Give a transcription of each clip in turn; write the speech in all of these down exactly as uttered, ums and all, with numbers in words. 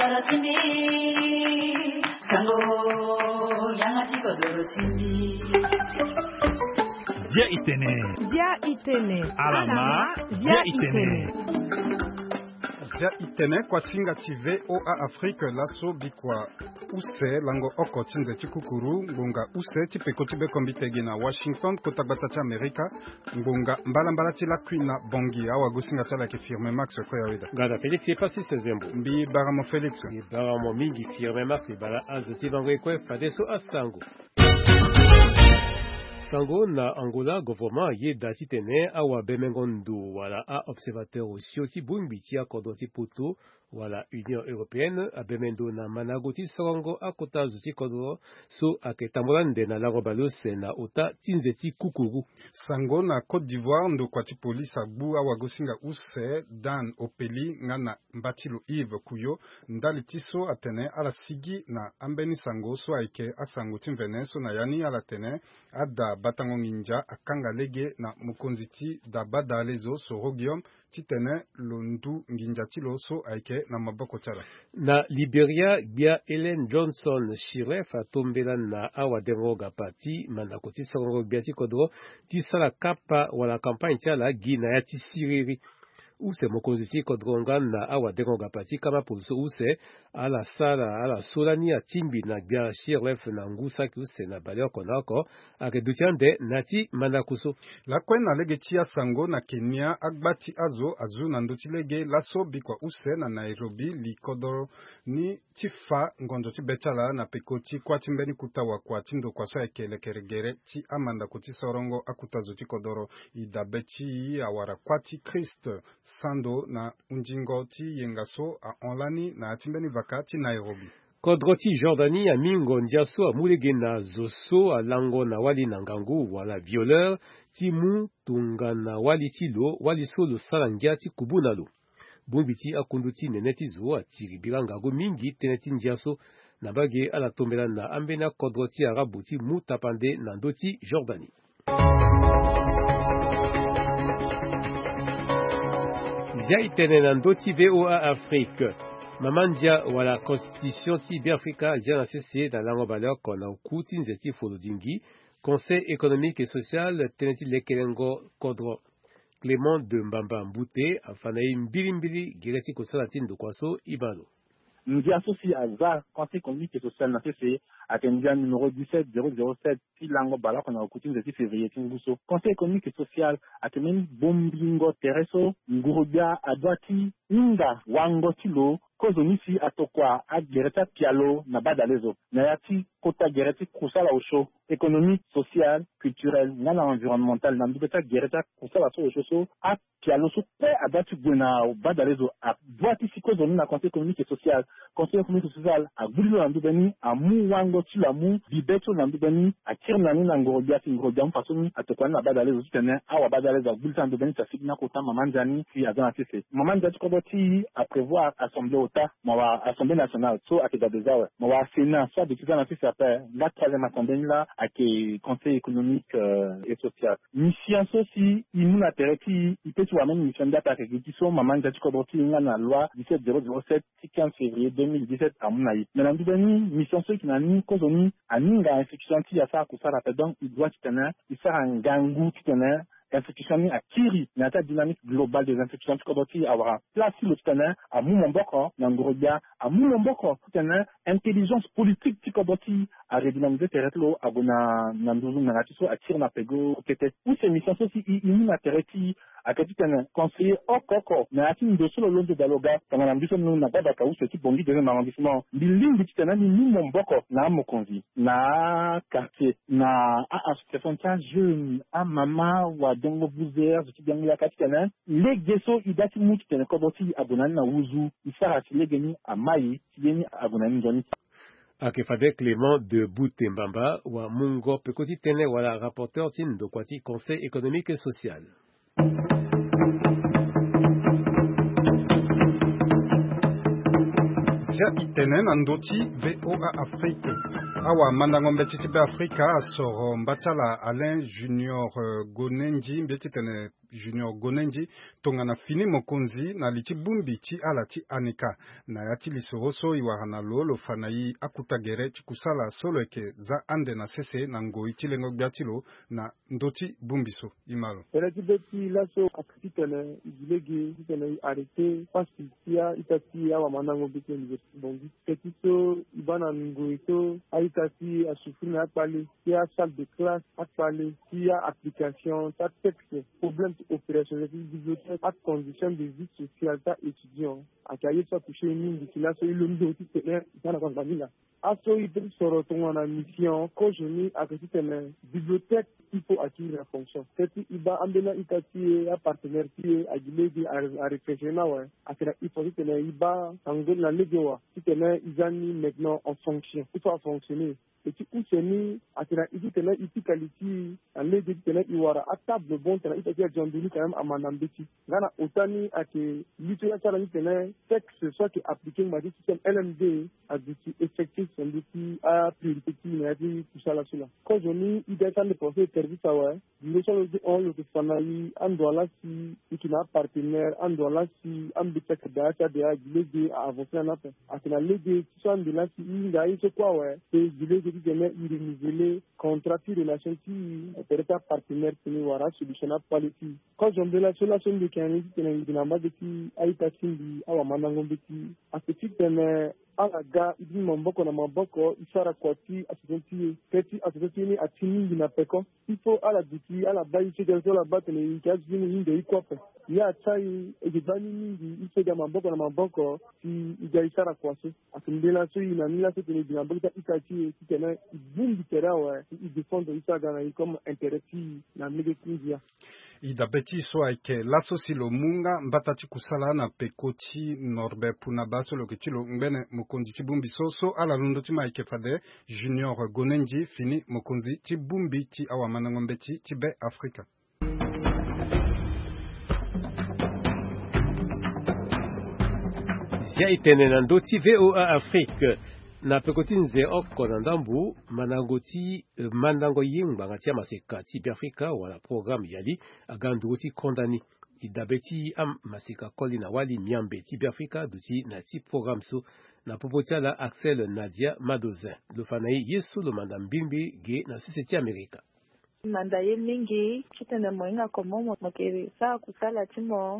chimbi sango yanga chiko doro chimbi Dia itene Dia itene Alama Dia itene Dia itene kwa singa tive o a Afrique laso bikwa use lango oko chinze chikukuru ngunga use chipeko chibe kombitegi na Washington kotagbata cha Amerika ngunga mbala mbala chila kwina bongi awa gusinga chala ke firme Max kwa yawida Gada Felix ye pasi sezembo mbi baramo Felix Mbi baramo mingi firme Max bala azati bangwe kwe fadeso asango Sango na Angola gouvernement ye dati tene awa bemengondo wala a observateur osioti bumbiti a kodoti poto wala Union Européenne a bemendo na managoti songo akota zuti kodro so aketambolande na lango balose na ota tinzeti kukuru. Sango na Côte d'Ivoire ndo kwa ti police agbu awa gosinga use dan opeli ngana mbatilo Yves kuyo ndali tiso atene ala sigi na ambeni sango so aike asango timveneso na yani ala tene ada batango nginja akanga lege na mukonziti da badalezo so rogium titene londu nginja tilo so aike na maboko chala. Na Liberia bia Ellen Johnson Shiref atombela na awa deroga pati manakoti songo biati kodro tisala kapa wala campagne chala gina ya tisiriri use mokonziti kodronga na awa deroga pati kama pulso use ala sala ala solani ya timbi na bia Shiref na ngusa ki use na baleo konako akedutiande nati manakuso la kwena lege chia sango na Kenya agbati azo azu na ndoti lege laso bikwa use na Nairobi likodoro ni tifa ngondo tibetala na pekoti kwa timbeni kutawa kwa tindo kwa so ekelekeregere ti amanda kuti sorongo akutazo tikodoro idabechi awara kwati Christ sando na unjingo ti yengaso a onlani na timbeni vakati Nairobi. Kodroti Jordanie a mingo ndiaso a mulege na zoso a lango na wali na ngangu wala violeur ti mu tunga na wali ti lo wali solo salangia ti kubuna lo. Bumbiti akunduti neneti zo a tiribira ngago mingi teneti ndiaso na bage ala tombela na ambena kodroti arabu ti mu tapande na ndoti Jordanie. Zia itene na ndoti V O A Afrique. Mamandia wala constitution ti Biafrika zia na sese na lango baloko na ukuti nzeti folodingi Conseil économique et social teneti lekelengo kodro Clément de Mbamba Mbute afana mbili mbili gireti kosala tindo kwaso ibalo. Nous associons à Z A, Conseil économique et social na C C, à Kendia numéro dix-sept zéro zéro sept, si lango bala qu'on a écouté le février Tinguso. Conseil économique et social, à Kemen Bombingo Tereso, Ngurubia, Adwati, Inga, Wango Tilo, Kozonisi atokwa a gereta pialo na badalezo na yati kota gereti kusala osho économique social culturel na na environnemental na mbeta gereta kusala so osho so a pialo so pe abati gwena badalezo a boati sikozoni na conseil économique et social conseil économique et social a gulilo na mbeni a mu wango tilamu bibeto na mbeni a kirna ni na ngorobia ti ngorobia mfasoni atokwa na badalezo tene awa badalezo a gulita mbeni ta signa kota mamanjani fi azana tese mamanjani kodoti a prévoir assemblée mawa Assemblée nationale so akeda dezawe mawa Sénat soit de kizana fisi après la troisième assemblée là ake conseil économique euh, et social mission so si imuna tereki ipetu wa même mission data ke giso maman jati ko boti nga na loi dix-sept zéro zéro sept quinze février deux mille dix-sept amuna yi mais nandu bani mission so ki na ni kozoni aninga institution ti ya sa kusara pe donc il doit tenir il sera ngangu tenir institution a kiri na ta dynamique globale des institutions kodoti awara place le tena a mumomboko na ngorobia a mumomboko tena intelligence politique kodoti a redynamiser terretlo abona na ndulu na tiso a kiri na pego kete ou ces missions aussi ini na terreti a kati tena conseiller okoko na ati ndo solo londo dialoga tanga na mbiso na baba ka ou ce type bongi de arrondissement bilingi tena ni mumomboko na mokonzi na quartier na association ta jeune a mama wa dongo buzer zoti biangu ya kati tena legeso idati muti tena kodoti abonani na wuzu isara silegeni amayi yeni abonani ndoni Akefade Clément de Boutembamba wa Mungo Pekoti Tene wala rapporteur tin de Kwati Conseil économique et social. Zia itene na ndoti V O A Afrique. Awa mandango mbetiti be Afrika asoro mbatala Alain Junior uh, Gonenji mbetiti tene Junior Gonenji tongana fini mokonzi na lichi bumbi chi ala chi anika na yati lisoroso iwarana lo lo fanayi akutagere chikusala solo eke za ande na sese na ngoi chilengo biatilo na ndoti bumbiso imalo. Elati beti laso akitene igilege kitene arete pasi tia itati ya wamanango beti university bongi petiso ibana ngoito aitati asufuna akpale tia salle de classe akpale tia application ta texte problème opérationnel bibliothèque à condition de vie sociale ta étudiant akaye sa toucher mingi kilaso ilomdo titene sana kwa vanila aso idri soro tongana mission ko jeni akitene bibliothèque il faut acquérir la fonction. C'est iba ambela itati a partenaire qui a gilegi a réfléchir ouais. Afira il faut que le iba angol la legoa. Si tene izani maintenant en fonction. Il faut fonctionner. Et tu où c'est ni afira ici tene ici qualité en legi tene iwara à table bon tene itati a janduni quand même à manambeti. Gana otani a que l'utilité ça ni tene texte soit que appliquer ma système L M D a dit effectif c'est dit a priorité ni a dit tout ça là cela. Quand je ni idée ça ne penser service awa ndesho on le fanayi andola si ikina partenaire andola si ambita kadata de agilege avancer na pa akina lege so ndela si inga iso kwa we e gilege di gene renouveler contrat de relation qui pereta partenaire qui wara solution na policy ko jombela solution de kan ni tena ngina mba de ki aita sindi awa manango de ki aspect tena aga ibi mamboko na mamboko isara kwati asenti keti asenti ni atini na peko ifo ala diki ala bayi cheke so la batene ikazini ninde ikwape ya chai ejibani mingi isega mamboko na mamboko si ija isara kwase asimbela so ina nila so tene dinamboko ikachi kitena ibumbi terawa i defend isaga na comme intérêt na médecine ida beti so aike laso silo munga mbatati kusala na pekoti norbe puna baso lokechilo mbene mokonzi chibumbi soso ala lundo tima aike fade Junior Gonenji fini mokonzi chibumbi chi awa manangombeti chibe Afrika. Zia itene nandoti V O A Afrique na pekoti nze oko na ndambu manangoti mandango yimba ngatia maseka ti Afrika wala programme yali agandoti kondani idabeti am maseka koli na wali miambe ti Afrika duti na ti programme so na popotia la Axel Nadia Madozin le fanayi yesu lo mandambimbi ge na siseti Amerika mandaye mingi kitana moinga komomo mokere sa kusala timo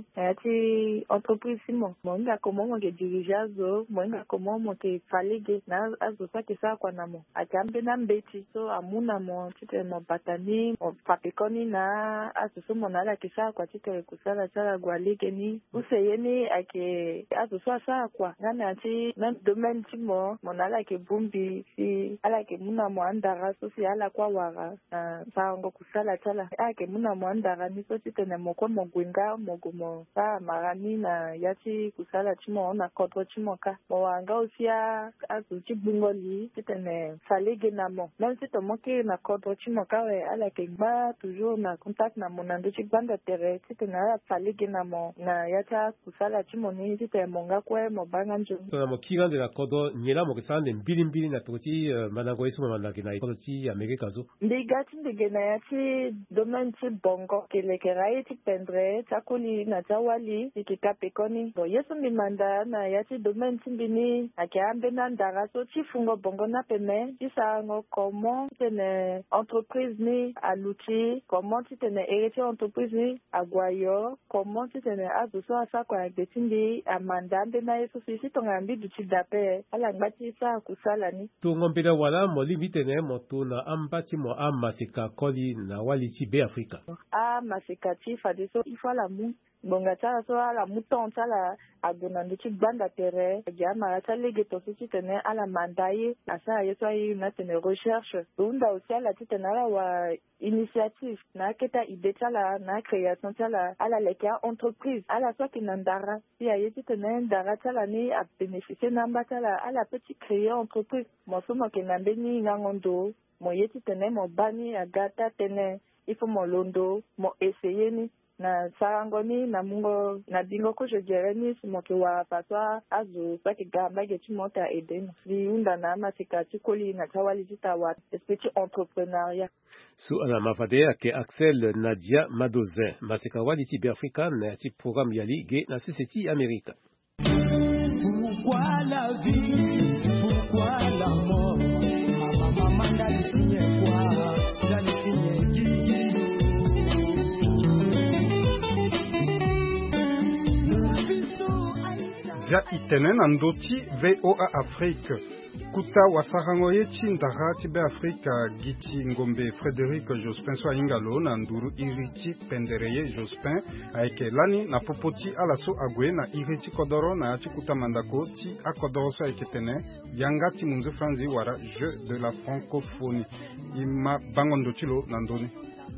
ati entreprise timo moinga komomo ke dirigeazo moinga komomo ke falege na azo sa ke sa kwa namo akambe na mbeti so amuna mo kitana batani o papikoni na azo so monala ke sa kwa tite kusala sala gwalike ni useyeni ake azo so sa kwa ngana ati na domaine timo monala ke bumbi si ala ke muna mo andara so si ala kwa wara sa ngo kusala tala ake muna mwandara niso titene moko mogwinga mogumo sa marani na yati kusala chimo na kodro chimo ka mwanga usia azu chibungoli titene falege na mo même si tomoke na kodro chimo ka we ala ke ba toujours na contact na monando chibanda tere titene ala falege na mo na yata kusala chimo ni titene monga kwe mobanga njo to na mokiga de la kodro nyela mo kesande mbili mbili na toti manango isu manaki na toti Amerika zo ndigati ndigena yati domaine ti bongo kelekera ti pendre takuli na tawali ikikapekoni bo yesu mimanda na yati domaine ti mbini akiambe na ndara so ti fungo bongo na peme ti sango comment tene entreprise ni aluti comment ti tene ereti entreprise ni agwayo comment ti tene azuso asa kwa getindi amanda mbe na yesu si tongambi du ti dape ala ngati sa kusala ni to ngombela wala mo limite moto na ambati mo amasika koli na wali ti be Afrika ah masika ti fade so ifala mu bonga tala so ala muton tala agona nduchi banda tere jama tala lege to si tene ala mandaye asa yeso ayi na tene recherche unda aussi ala tene ala wa initiative na keta ide tala na création tala ala leka entreprise ala so kinandara si ayi tene ndara tala ni a bénéficier namba tala ala petit créer entreprise mo so mo kinambe ni ngangondo mo yeti tene mo bani agata tene il faut mon londo mo essayer ni na sarangoni na mungo na bingo ko je jeremi simoke wa patwa azu pake gamba ge timota eden liunda na masika tikoli na tawali jitawa especi entrepreneuriat su ana mafadea ke Axel Nadia Madozin masika wali ti Afrika na ti programme yali ge na C C T America. Pourquoi la vie, pourquoi la mort? Maman, maman, d'aller signer quoi? D'aller signer qui? Via itenen andoti V O A Afrique. Kuta wasarangoye chindara tibe Afrika giti ngombe Frédéric Jospin so ingalo na nduru irichi pendereye Jospin aike lani na popoti alaso agwe na irichi kodoro na chikuta mandako ti akodoro so aike tene yanga ti munzu franzi wara jeu de la francophonie ima bangondo chilo nandoni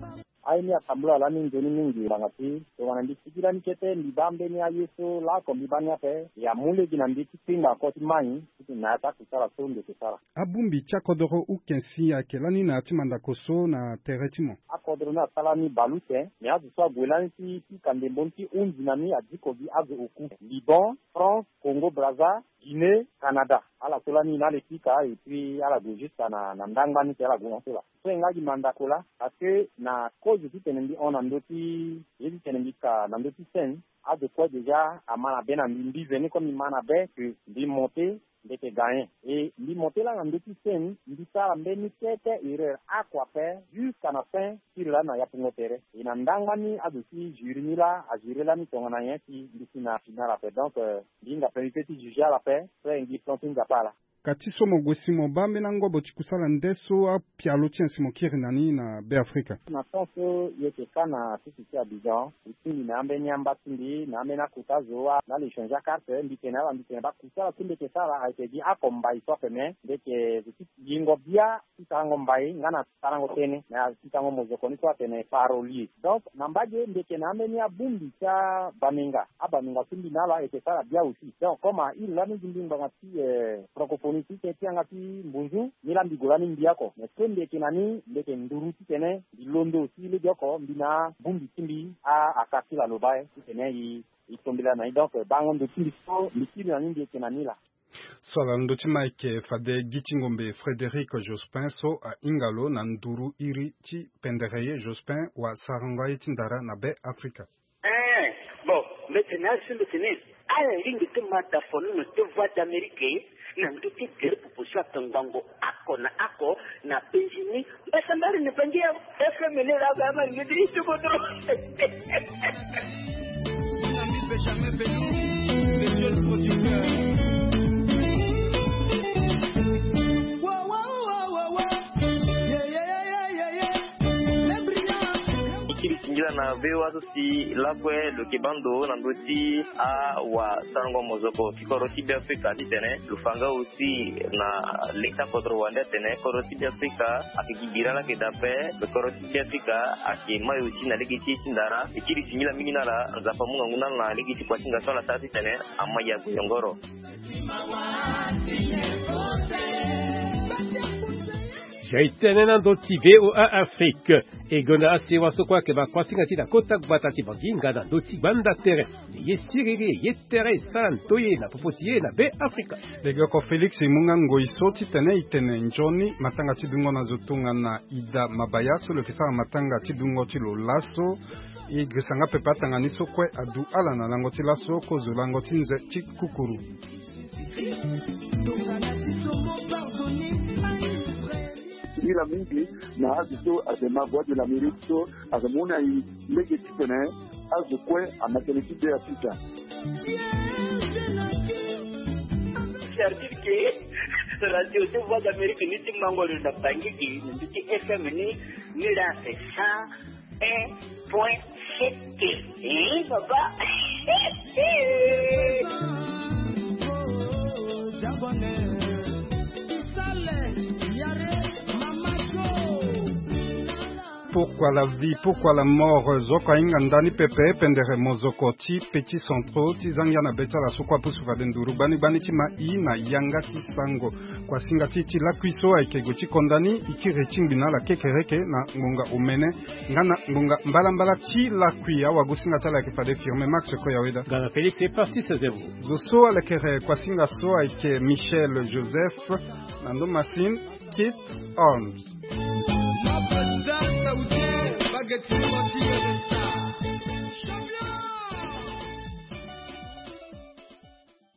aini atambula lani njoni mingi bangati to wanandisikira nikete libambe ni ayeso la ko libani ape ya mule ginambiti pinga ko timani na ata kusala sonde kusala abumbi chakodoro ukensi akelani na timanda koso na teretimo akodoro na salami balute ni azu so gwelani ti kande bonti unzinami adikogi azu oku Liban, France, Congo Brazza, Guinée, Canada ala solani na lepika et puis ala gojista na na ndangani te ala gonsola so ngagi mandakola parce que na cause ti tenembi on andoti yedi tenembi ka nandoti sen a de quoi déjà amana ben ambi veni comme imana be que di monter de te gagner et li monter là nandoti sen ndi sala mbeni tete erreur a quoi faire jusqu'à la fin sur la na ya pungotere et na ndangani a de si jury la a jury la mi tongana yeti ndi na final après donc linga priorité ti juger la paix so ngi planting zapala kati somo gwesimo bambe na ngobo chikusala ndeso a pialo tiensimo kirinani na be Afrika na tonso yete kana sisi ya Abidjan itindi na ambe nyamba tindi na ambe na kutazoa na le changer carte mbitena ba mbitena ba kusala tunde ke sala a été dit akomba iso peme deke yingo bia titango mbai ngana tarango tene na titango mozoko ni so tene parolier donc nambaje ndeke na ambe nya bumbi cha baminga abaminga tindi nala ete sala bia aussi donc comme il la ni ndimba ngati francophonie ti tianga ti mbunzu mila mbigolani mbiako mais twende kinani ndeke nduru ti tene bilondo ti le dioko mbina bumbi timbi a akakila lobae ti tene i itombila na donc bango ndo timbi so mitili na ndeke kinani la swala ndo ti Mike fade giti ngombe Frédéric Jospin so a ingalo na nduru iri ti pendereye Jospin wa sarangwa ti ndara na be Afrika eh bon maintenant sur le tennis ala ringi te mata fonu no te voix d'Amérique na nduti tere pupushwa tangango ako na ako na penjini besa mbali ni penjia efe menera gama ngidi tukodo na mi pesha mepenu monsieur le producteur Ngira na vewa si lakwe lo kibando na ndoti a wa sango mozoko kikoroti bi Afrika ditene lufanga aussi na lekta kodro wande tene koroti bi Afrika akigibira la kedape koroti bi Afrika akimayo aussi na legiti tindara ikiri sinyila mingina la za pamunga nguna na legiti kwa singa sola tati tene amaya kuyongoro Jaitenen ndoti V O A Afrique egona asewa sokwa ke bakwasinga ti na kota batati baginga na ndoti banda tere yesiriri yetere santoye na popotiye na be Afrika lego ko Felix munga ngoiso ti tene itene njoni matanga ti dungo na zotunga na Ida Mabayaso le kisa matanga ti dungo ti lo laso i grisanga pepa tanga ni sokwe adu ala na lango ti laso ko zo lango ti nze ti kukuru ila mingi na azizo azema voix de l'Amérique so azamuna i lege tipene azukwe amakeleki de Afrika c'est-à-dire que radio de voix d'Amérique ni ti mangolo da bangiki ni ti F M ni ni la c'est ça un point sept eh papa japonais Pourquoi la vie, pourquoi la mort, zoko inga ndani pepe pendere mozoko ti petit centro ti zangya na beta la sokwa pusu fadenduru bani bani ti ma i na yanga ti sango kwa singa titi la kuiso aikego chikondani ikire chingbina la kekereke na ngonga umene ngana ngonga mbala mbala chi la kuia wa gusinga tala ke fade firme Max ko yaweda Gana Felix est parti ce zéro Zoso alekere kwa singa so aike Michel Joseph nando Masin Kit Arms. Mapanda sauti bageti